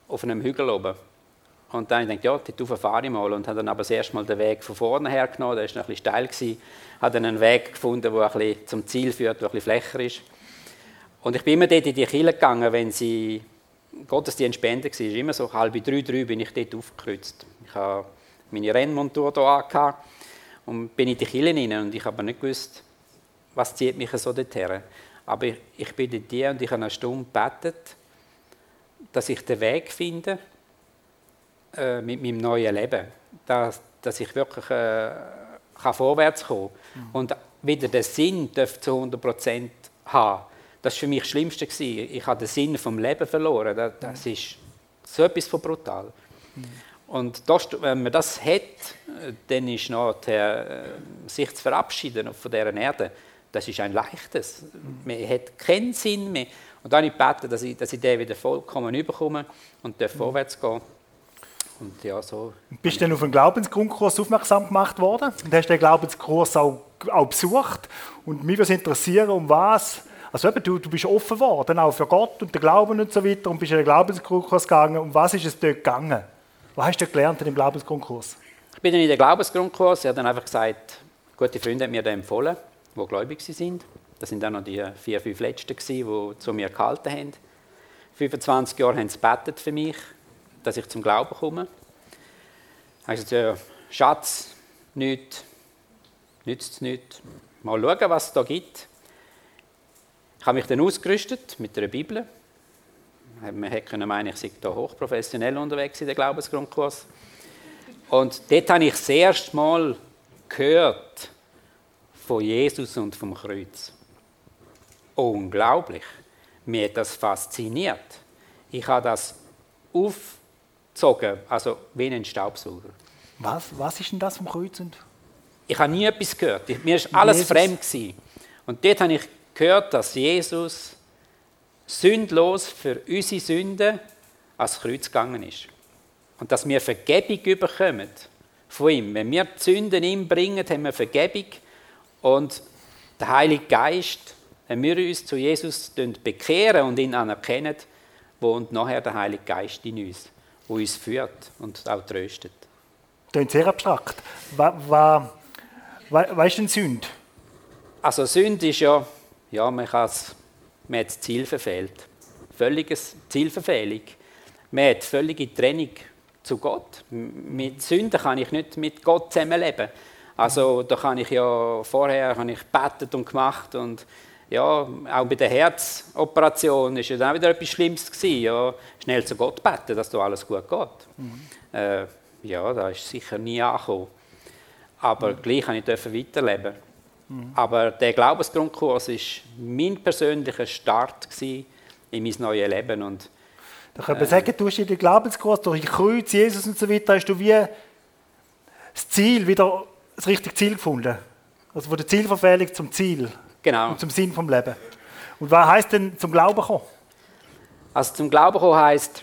[SPEAKER 2] auf einem Hügel oben. Und dann habe ich gedacht, ja, dort fahre ich mal. Und habe dann aber das erste Mal den Weg von vorne her genommen, der war noch ein bisschen steil. Ich habe dann einen Weg gefunden, der ein bisschen zum Ziel führt, der ein bisschen flächer ist. Und ich bin immer dort in die Kirche gegangen, wenn sie Gottesdienst beendet war. Immer so halb drei, drei bin ich dort aufgekreuzt. Ich habe meine Rennmontur hier angehabt und bin in die Kirche rein. Und ich habe nicht gewusst, was zieht mich so dorthin. Aber ich, ich bin dort hier und ich habe eine Stunde gebetet, dass ich den Weg finde äh, mit meinem neuen Leben. Dass, dass ich wirklich äh, kann vorwärts kommen kann. Mhm. Und wieder den Sinn zu hundert Prozent haben. Das war für mich das Schlimmste. Ich habe den Sinn vom Leben verloren. Das, das ist so etwas von brutal. Mhm. Und das, wenn man das hat, dann ist nachher, äh, sich zu verabschieden von dieser Erde, das ist ein leichtes. Mhm. Man hat keinen Sinn mehr. Und dann habe ich gebeten, dass ich, dass ich den wieder vollkommen überkomme und mhm. vorwärts gehen. Und ja, so.
[SPEAKER 1] Bist du dann auf einen Glaubensgrundkurs aufmerksam gemacht worden und hast den Glaubenskurs auch, auch besucht? Und mich würde interessieren, um was. Also eben, du, du bist offen geworden, auch für Gott und den Glauben und so weiter, und bist in den Glaubensgrundkurs gegangen. Um was ist es dort gegangen? Was hast du dort gelernt in dem Glaubensgrundkurs?
[SPEAKER 2] Ich bin dann in den Glaubensgrundkurs. Ich habe dann einfach gesagt, gute Freunde haben mir den empfohlen, die gläubig sind. Das waren dann noch die vier, fünf Letzten, die zu mir gehalten haben. fünfundzwanzig Jahre haben sie gebetet für mich, dass ich zum Glauben komme. Ich habe gesagt, ja, Schatz, nichts, nützt es nichts. Mal schauen, was es da gibt. Ich habe mich dann ausgerüstet mit einer Bibel. Man hätte meinen, ich sei da hochprofessionell unterwegs in der Glaubensgrundkurs. Und dort habe ich das erste Mal gehört von Jesus und vom Kreuz. Unglaublich. Mich hat das fasziniert. Ich habe das aufgezogen, also wie ein Staubsauger.
[SPEAKER 1] Was, was ist denn das vom Kreuz?
[SPEAKER 2] Ich habe nie etwas gehört. Mir war alles Jesus. Fremd gewesen. Und dort habe ich gehört, dass Jesus sündlos für unsere Sünden ans Kreuz gegangen ist. Und dass wir Vergebung bekommen von ihm. Wenn wir die Sünden ihm bringen, haben wir Vergebung. Und der Heilige Geist, wenn wir uns zu Jesus bekehren und ihn anerkennen, wohnt nachher der Heilige Geist in uns, der uns führt und auch tröstet.
[SPEAKER 1] Das ist sehr abstrakt. Was, was, was ist denn Sünde?
[SPEAKER 2] Also Sünde ist ja, ja man, man hat das Ziel verfehlt. Völliges Zielverfehlung. Man hat völlige Trennung zu Gott. Mit Sünden kann ich nicht mit Gott zusammenleben. Also da kann ich ja vorher habe ich gebetet und gemacht und ja, auch bei der Herzoperation war ja dann wieder etwas Schlimmes gewesen. Ja, schnell zu Gott beten, dass da alles gut geht. Mhm. Äh, ja, da ist sicher nie angekommen. Aber mhm. gleich durfte ich weiterleben. Mhm. Aber der Glaubensgrundkurs war mein persönlicher Start in mein neues Leben. Und,
[SPEAKER 1] da kann man äh, sagen, du hast in den Glaubenskurs durch die Kreuz, Jesus und so weiter, hast du wie das Ziel, wieder das richtige Ziel gefunden. Also von der Zielverfehlung zum Ziel.
[SPEAKER 2] Genau.
[SPEAKER 1] Und zum Sinn vom Leben. Und was heisst denn zum Glauben kommen?
[SPEAKER 2] Also zum Glauben kommen heisst,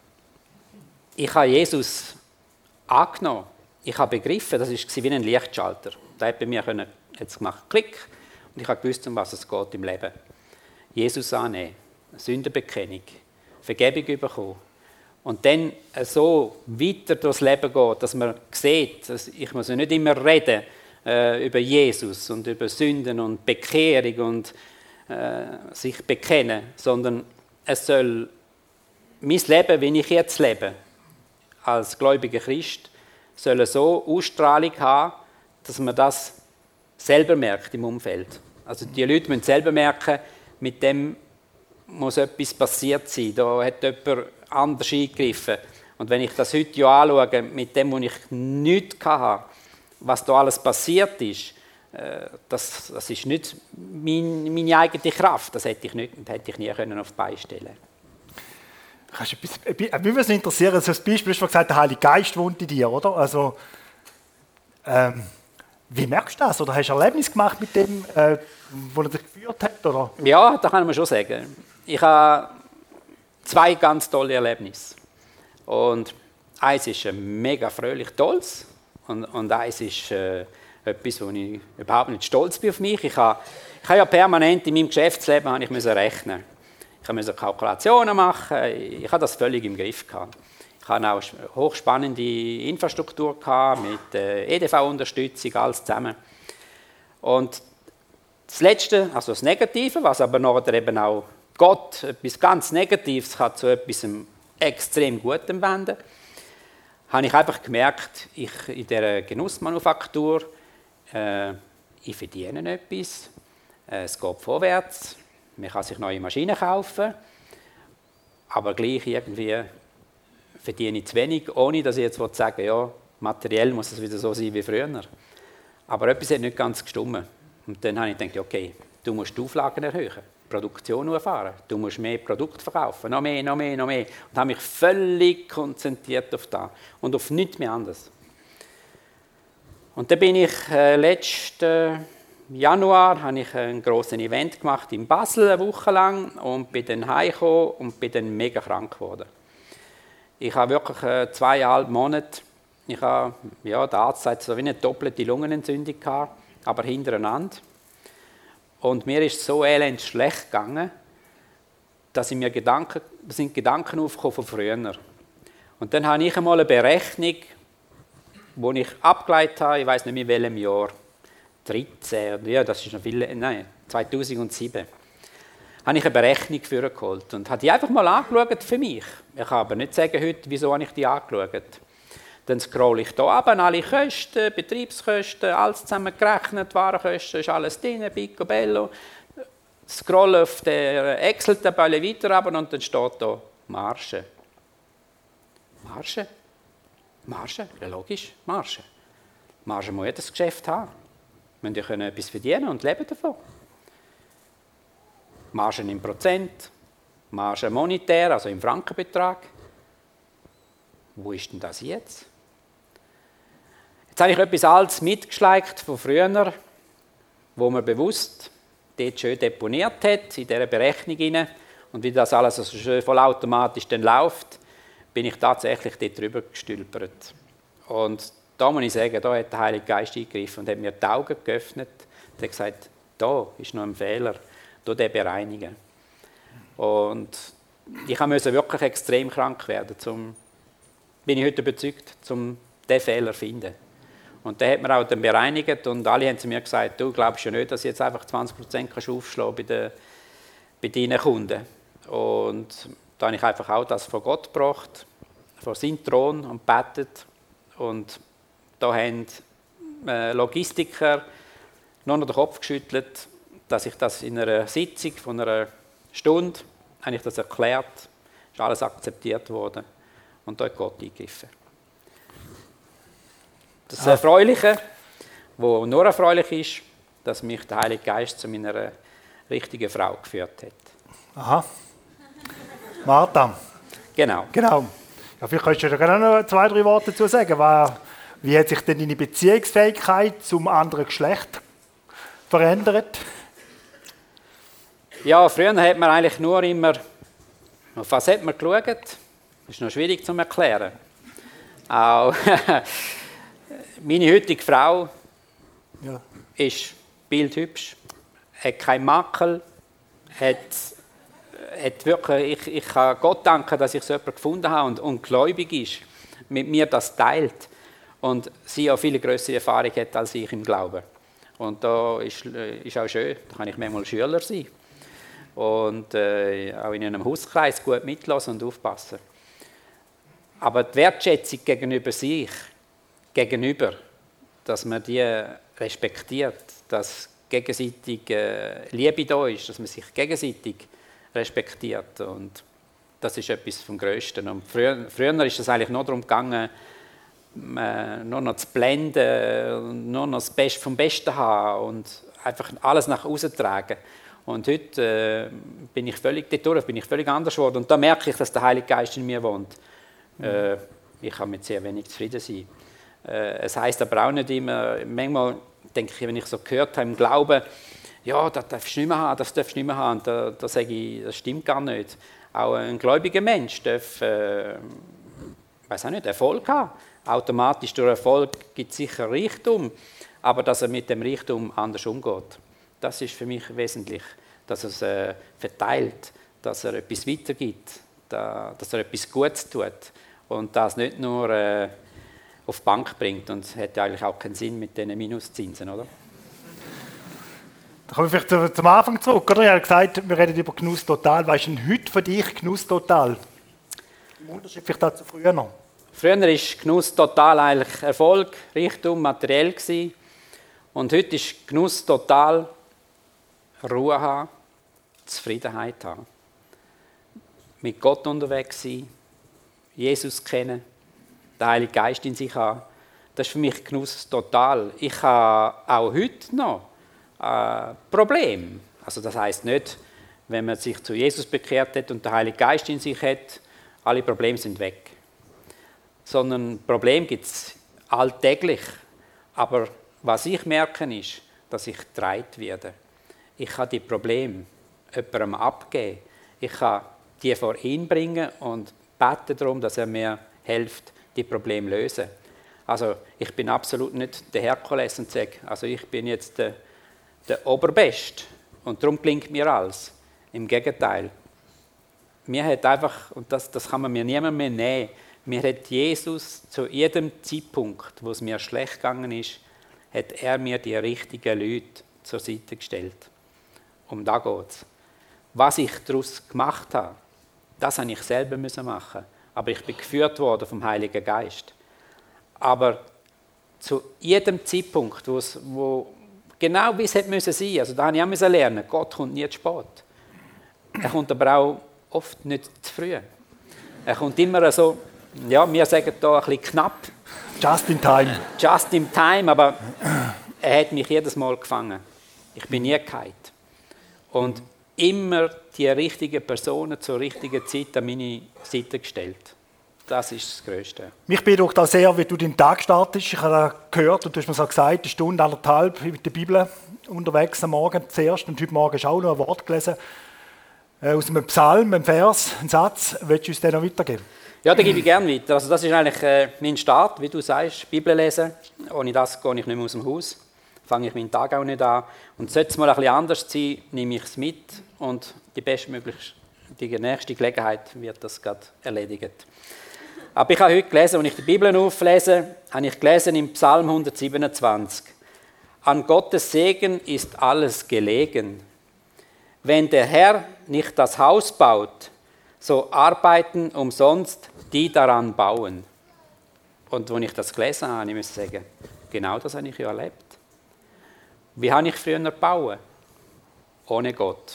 [SPEAKER 2] ich habe Jesus angenommen. Ich habe begriffen, das war wie ein Lichtschalter. Da hat bei mir können, jetzt gemacht, Klick, und ich habe gewusst, um was es geht im Leben. Jesus annehmen, Sündenbekennung, Vergebung bekommen. Und dann so weiter durchs Leben gehen, dass man sieht, dass ich muss ja nicht immer reden äh, über Jesus und über Sünden und Bekehrung und äh, sich bekennen, sondern es soll mein Leben, wie ich jetzt lebe, als gläubiger Christ, soll so Ausstrahlung haben, dass man das selber merkt im Umfeld. Also die Leute müssen selber merken, mit dem muss etwas passiert sein, da hat jemand anders eingegriffen. Und wenn ich das heute ja anschaue, mit dem, wo ich nichts hatte, was da alles passiert ist, das, das ist nicht mein, meine eigene Kraft, das hätte ich, nicht, hätte ich nie können auf die Beine stellen können.
[SPEAKER 1] Mich würde interessieren, so ein Beispiel, du hast gesagt, der Heilige Geist wohnt in dir, oder? Also, ähm, wie merkst du das? Oder hast du ein Erlebnis gemacht mit dem, äh, wo er dich geführt hat? Oder?
[SPEAKER 2] Ja, das kann man schon sagen. Ich habe zwei ganz tolle Erlebnisse. Und eins ist ein mega fröhlich tolles und, und eins ist äh, etwas, wo ich überhaupt nicht stolz bin auf mich. Ich habe, ich habe ja permanent in meinem Geschäftsleben habe ich müssen rechnen. Ich musste Kalkulationen machen, ich hatte das völlig im Griff gehabt. Ich hatte auch hochspannende Infrastruktur gehabt, mit E D V-Unterstützung, alles zusammen. Und das Letzte, also das Negative, was aber nachher eben auch Gott, etwas ganz Negatives, kann zu etwas extrem Gutem wenden, habe ich einfach gemerkt, ich in dieser Genussmanufaktur, äh, ich verdiene etwas, äh, es geht vorwärts, man kann sich neue Maschinen kaufen, aber gleich irgendwie verdiene ich zu wenig, ohne dass ich jetzt sagen will, ja, materiell muss es wieder so sein wie früher. Aber etwas hat nicht ganz gestimmt. Und dann habe ich gedacht, okay, du musst die Auflagen erhöhen, die Produktion hochfahren, du musst mehr Produkte verkaufen, noch mehr, noch mehr, noch mehr. Und habe mich völlig konzentriert auf das und auf nichts mehr anderes. Und dann bin ich äh, letzten Januar habe ich ein grosses Event gemacht in Basel, eine Woche lang, und bin dann heimgekommen und bin dann mega krank geworden. Ich habe wirklich äh, zweieinhalb Monate, ich habe, ja, der Arzt sagt, so wie eine doppelte Lungenentzündung gehabt, aber hintereinander. Und mir ist so elend schlecht gegangen, dass ich mir Gedanken, da sind Gedanken aufgekommen von früher. Und dann habe ich einmal eine Berechnung, die ich abgeleitet habe, ich weiß nicht mehr in welchem Jahr, dreizehn, ja, das ist noch viel, nein, zweitausendsieben, habe ich eine Berechnung für geholt und habe die einfach mal angeschaut für mich. Ich kann aber nicht sagen heute, wieso habe ich die angeschaut. Dann scrolle ich hier runter, alle Kosten, Betriebskosten, alles zusammen gerechnet, Warenkosten, ist alles drin, Picobello. Scrolle auf der Excel-Tabelle weiter runter und dann steht hier Marge. Marge? Marge? Ja, logisch, Marge. Marge muss jedes Geschäft haben. Wir können etwas verdienen und leben davon. Margen im Prozent, Margen monetär, also im Frankenbetrag. Wo ist denn das jetzt? Jetzt habe ich etwas Altes mitgeschleicht von früher, wo man bewusst dort schön deponiert hat, in dieser Berechnung hinein. Und wie das alles so schön vollautomatisch dann läuft, bin ich tatsächlich dort drüber gestülpert. Und da muss ich sagen, da hat der Heilige Geist eingegriffen und hat mir die Augen geöffnet und hat gesagt, da ist noch ein Fehler, da den bereinigen. Und ich musste wirklich extrem krank werden, zum, bin ich heute überzeugt, um diesen Fehler zu finden. Und dann hat man auch dann bereinigt und alle haben zu mir gesagt, du glaubst ja nicht, dass du jetzt einfach zwanzig Prozent aufschlagen bei, den, bei deinen Kunden. Und da habe ich einfach auch das von Gott gebracht, vor seinen Thron und gebetet. Und da haben Logistiker nur noch den Kopf geschüttelt, dass ich das in einer Sitzung von einer Stunde habe ich das erklärt, ist alles akzeptiert worden und da hat Gott eingegriffen. Das Erfreuliche, was nur erfreulich ist, dass mich der Heilige Geist zu meiner richtigen Frau geführt hat.
[SPEAKER 1] Aha. Martha.
[SPEAKER 2] Genau.
[SPEAKER 1] Genau. Ja, vielleicht könntest du da gerne noch zwei, drei Worte dazu sagen. Wie hat sich denn deine Beziehungsfähigkeit zum anderen Geschlecht verändert?
[SPEAKER 2] Ja, früher hat man eigentlich nur immer, auf was hat man geschaut? Das ist noch schwierig zu erklären. Auch meine heutige Frau ja. ist bildhübsch, hat keinen Makel, hat, hat wirklich, ich, ich kann Gott danken, dass ich so jemanden gefunden habe und, und gläubig ist, mit mir das teilt und sie auch viel größere Erfahrung hat als ich im Glauben. Und da ist, ist auch schön, da kann ich manchmal Schüler sein. Und äh, auch in einem Hauskreis gut mitlassen und aufpassen. Aber die Wertschätzung gegenüber sich, gegenüber, dass man die respektiert, dass gegenseitig äh, Liebe da ist, dass man sich gegenseitig respektiert. Und das ist etwas vom Größten. Und früher, früher ist es eigentlich nur darum gegangen, äh, nur noch zu blenden, nur noch das Beste vom Besten haben und einfach alles nach außen tragen. Und heute äh, bin ich völlig dadurch, bin ich völlig anders geworden. Und da merke ich, dass der Heilige Geist in mir wohnt. Mhm. Äh, ich kann mit sehr wenig zufrieden sein. Äh, es heisst aber auch nicht immer, manchmal denke ich, wenn ich so gehört habe im Glauben, ja, das darfst du nicht mehr haben, das darfst du nicht mehr haben, da, da sage ich, das stimmt gar nicht. Auch ein gläubiger Mensch darf, äh, weiß auch nicht, Erfolg haben. Automatisch durch Erfolg gibt es sicher Reichtum, aber dass er mit dem Reichtum anders umgeht. Das ist für mich wesentlich, dass er es äh, verteilt, dass er etwas weitergibt, dass er etwas Gutes tut und das nicht nur äh, auf die Bank bringt. Und es hat ja eigentlich auch keinen Sinn mit diesen Minuszinsen, oder?
[SPEAKER 1] Da kommen wir vielleicht zum Anfang zurück, oder? Ich habe gesagt, wir reden über Genuss total. Was ist denn heute für dich Genuss total? Im Unterschied vielleicht auch zu früher noch.
[SPEAKER 2] Früher war Genuss total eigentlich Erfolg, Reichtum, materiell gewesen. Und heute ist Genuss total Ruhe haben, Zufriedenheit haben. Mit Gott unterwegs sein, Jesus kennen, den Heiligen Geist in sich haben. Das ist für mich Genuss total. Ich habe auch heute noch äh, Probleme. Also das heisst nicht, wenn man sich zu Jesus bekehrt hat und den Heiligen Geist in sich hat, alle Probleme sind weg. Sondern Probleme gibt es alltäglich. Aber was ich merke, ist, dass ich getragen werde. Ich kann die Probleme jemandem abgeben. Ich kann die vor ihn bringen und bete darum, dass er mir hilft, die Probleme zu lösen. Also ich bin absolut nicht der Herkules und sage, also ich bin jetzt der, der Oberbest und darum gelingt mir alles. Im Gegenteil. Mir hat einfach, und das, das kann man mir niemand mehr nehmen, mir hat Jesus zu jedem Zeitpunkt, wo es mir schlecht gegangen ist, hat er mir die richtigen Leute zur Seite gestellt. Um da geht es. Was ich daraus gemacht habe, das musste ich selber machen. Aber ich bin geführt worden vom Heiligen Geist. Aber zu jedem Zeitpunkt, wo genau wie es hätte müssen sein, also da musste ich auch lernen, Gott kommt nie zu spät. Er kommt aber auch oft nicht zu früh. Er kommt immer so, ja, wir sagen hier ein bisschen knapp.
[SPEAKER 1] Just in time.
[SPEAKER 2] Just in time, aber er hat mich jedes Mal gefangen. Ich bin nie gefallen. Und immer die richtigen Personen zur richtigen Zeit an meine Seite gestellt. Das ist das Größte.
[SPEAKER 1] Mich beeindruckt auch sehr, wie du deinen Tag startest. Ich habe gehört, und du hast mir so gesagt, eine Stunde, anderthalb mit der Bibel unterwegs am Morgen zuerst. Und heute Morgen hast du auch noch ein Wort gelesen aus einem Psalm, einem Vers, einen Satz. Willst du uns den noch weitergeben?
[SPEAKER 2] Ja, den gebe ich gerne weiter. Also das ist eigentlich äh, mein Start, wie du sagst, Bibel lesen. Ohne das gehe ich nicht mehr aus dem Haus. Fange ich meinen Tag auch nicht an. Und sollte es mal ein bisschen anders sein, nehme ich es mit und die bestmögliche, die nächste Gelegenheit wird das gerade erledigt. Aber ich habe heute gelesen, als ich die Bibel auflese, habe ich gelesen im Psalm hundertsiebenundzwanzig. An Gottes Segen ist alles gelegen. Wenn der Herr nicht das Haus baut, so arbeiten umsonst die daran bauen. Und als ich das gelesen habe, ich muss sagen, genau das habe ich ja erlebt. Wie habe ich früher gebaut? Ohne Gott.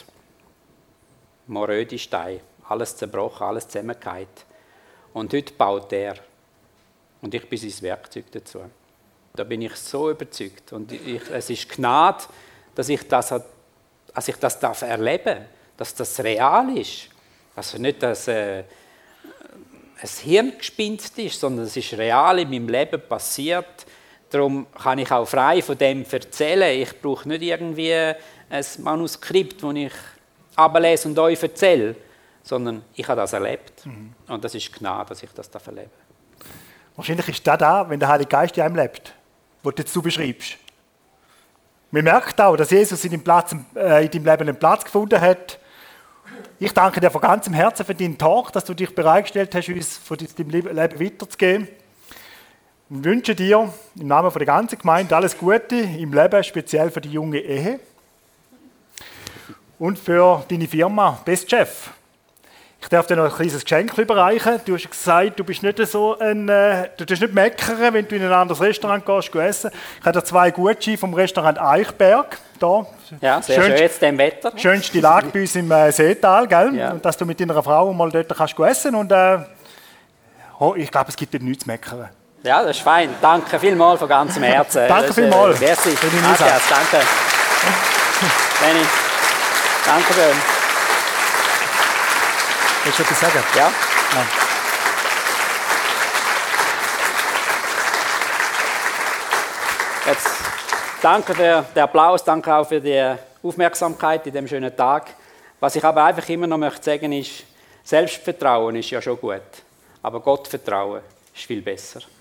[SPEAKER 2] Moröde Steine, alles zerbrochen, alles zusammengefallen. Und heute baut er. Und ich bin sein Werkzeug dazu. Da bin ich so überzeugt. Und ich, es ist Gnade, dass ich das, dass ich das darf erleben, dass das real ist. Also nicht, dass äh, ein Hirngespinst ist, sondern es ist real in meinem Leben passiert. Darum kann ich auch frei von dem erzählen. Ich brauche nicht irgendwie ein Manuskript, das ich ablese und euch erzähle, sondern ich habe das erlebt. Mhm. Und das ist Gnade, dass ich das erleben darf.
[SPEAKER 1] Wahrscheinlich ist das da, wenn der Heilige Geist in einem lebt, was du jetzt du beschreibst. Man merkt auch, dass Jesus in deinem, Platz, äh, in deinem Leben einen Platz gefunden hat. Ich danke dir von ganzem Herzen für deinen Tag, dass du dich bereitgestellt hast, uns von deinem Leben weiterzugeben. Ich wünsche dir im Namen der ganzen Gemeinde alles Gute im Leben, speziell für die junge Ehe und für deine Firma Best Chef. Ich darf dir noch ein kleines Geschenk überreichen. Du hast gesagt, du bist nicht so ein, äh, du darfst nicht meckern, wenn du in ein anderes Restaurant gehst, essen. Ich habe dir zwei Gutscheine vom Restaurant Eichberg. Da.
[SPEAKER 2] Ja, sehr schönst, schön jetzt im Wetter.
[SPEAKER 1] Schönste Lage bei uns im äh, Seetal, gell?
[SPEAKER 2] Ja.
[SPEAKER 1] Und dass du mit deiner Frau mal dort kannst essen und äh, oh, ich glaube, es gibt dir nichts zu meckern.
[SPEAKER 2] Ja, das ist fein. Danke vielmals von ganzem Herzen.
[SPEAKER 1] Danke vielmals.
[SPEAKER 2] Merci. Danke. Danke. Benni. Danke schön.
[SPEAKER 1] Willst du etwas sagen?
[SPEAKER 2] Ja.
[SPEAKER 1] Nein.
[SPEAKER 2] Jetzt, danke für den Applaus, danke auch für die Aufmerksamkeit in diesem schönen Tag. Was ich aber einfach immer noch möchte sagen ist, Selbstvertrauen ist ja schon gut, aber Gottvertrauen ist viel besser.